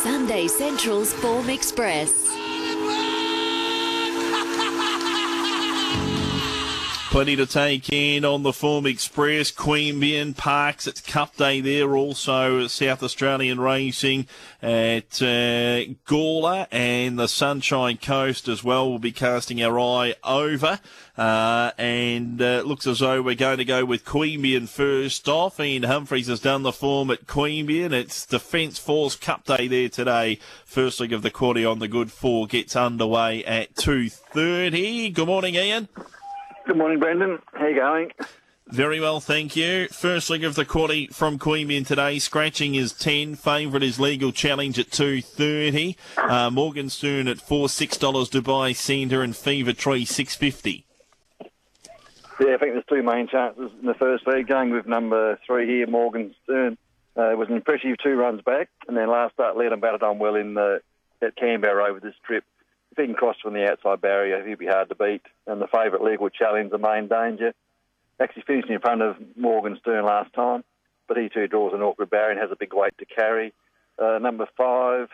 Sunday Central's Form Express. Plenty to take in on the Form Express. Queanbeyan Parks, it's Cup Day there. Also South Australian racing at Gawler, and the Sunshine Coast as well. We'll be casting our eye over. And looks as though we're going to go with Queanbeyan first off. Ian Humphries has done the form at Queanbeyan. It's Defence Force Cup Day there today. First leg of the quarter on the Good Four gets underway at 2:30. Good morning, Ian. Good morning, Brendan. How you going? Very well, thank you. First leg of the quarter from Queanbeyan today. Scratching is 10. Favourite is Legal Challenge at 2:30. Morgenstern at $4, $6 Dubai Centre, and Fever Tree $6.50. Yeah, I think there's two main chances in the first leg. Going with number 3 here, Morgenstern. It was an impressive 2 runs back, and then last start led and batted on well at Canberra over this trip. If he can cross from the outside barrier, he'll be hard to beat. And the favourite Legal Challenge, the main danger. Actually finished in front of Morgenstern last time, but he too draws an awkward barrier and has a big weight to carry. Number 5,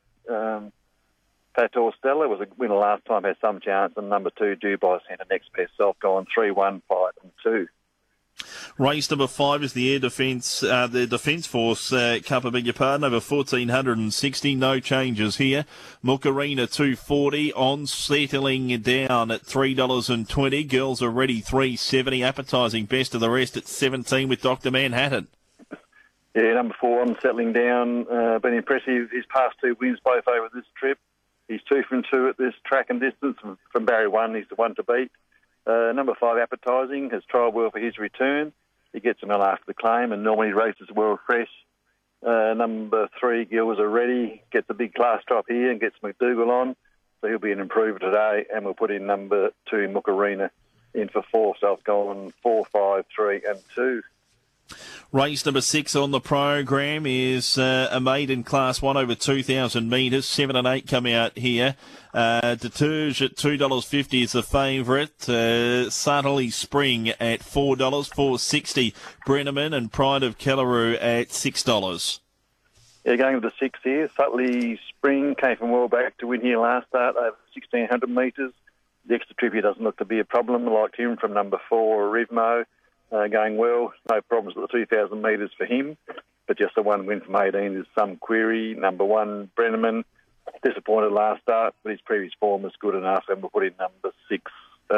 Pator Stella was a winner last time, has some chance. And number 2, Dubai Centre, next best self, going 3, 1, 5 and 2. Race number 5 is the the Defence Force Cup, I beg your pardon, over 1,460. No changes here. Mukarina $2.40 on, settling down at $3.20. Girls are ready $3.70. Appetising best of the rest at 17 with Dr. Manhattan. Yeah, number 4 on, settling down. Been impressive. His past 2 wins both over this trip. He's 2 from 2 at this track and distance. From Barry 1, he's the one to beat. Number 5, Appetising, has trialled well for his return. He gets him on after the claim and normally races well fresh. Number 3, Gills are ready, gets a big class drop here and gets McDougall on. So he'll be an improver today. And we'll put in number 2, Mukarina, in for 4. So I've gone 4, 5, 3 and 2. Race number 6 on the program is a maiden Class 1 over 2,000 metres. 7 and 8 come out here. Deterge at $2.50 is the favourite. Subtly Spring at $4, $4.60. Brenneman and Pride of Kellaroo at $6. Yeah, going with the 6 here. Subtly Spring came from well back to win here last start over 1,600 metres. The extra trip here doesn't look to be a problem. I liked him from number 4, Rivmo. Going well, no problems with the 2,000 metres for him, but just the one win from 18 is some query. Number 1, Brenneman, disappointed last start, but his previous form was good enough, and we'll put in number 6.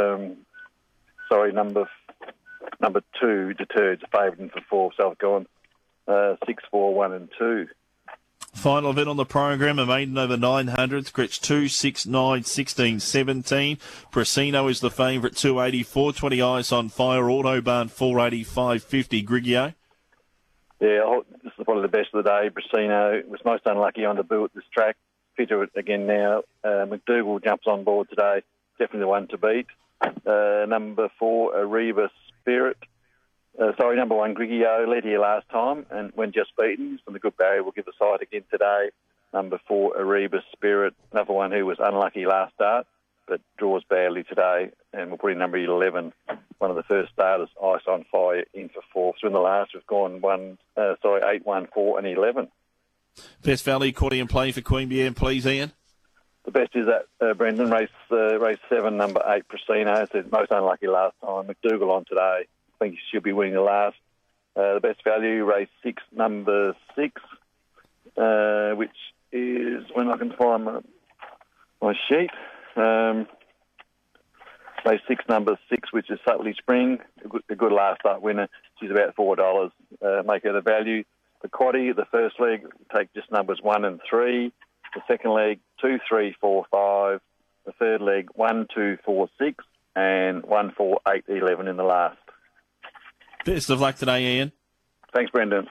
Number 2, Deterge, favourite in for 4, so I've gone 6, 4, 1 and 2. Final event on the program, a maiden over 900, scratch 2, 6, 9, 16, 17. Prasino is the favourite, 284. 20 Ice on Fire, Autobahn 485.50. Grigio. Yeah, this is probably the best of the day. Prasino was most unlucky on debut at this track. Fitter it again now. McDougall jumps on board today. Definitely the one to beat. Number 4, Ariba Spirit. Number 1, Grigio, led here last time and when just beaten. From the good barrier, will give the side again today. Number 4, Ariba Spirit, another one who was unlucky last start, but draws badly today. And we'll put in number 11, one of the first starters, Ice on Fire, in for 4. So in the last, we've gone 8, 1, 4 and 11. Best value, quarter and play for Queanbeyan, please, Ian. The best is that, Brendan, race 7, number 8, Prasino. It's most unlucky last time. McDougall on today. I think he should be winning the last. The best value, race 6, number 6, which is, when I can find my sheet, race 6, number 6, which is Subtly Spring, a good last start winner. She's about $4. Make her the value. The quaddie, the first leg, take just numbers 1 and 3. The second leg, 2, 3, 4, 5. The third leg, 1, 2, 4, 6. And 1, 4, 8, 11 in the last. Best of luck today, Ian. Thanks, Brendan.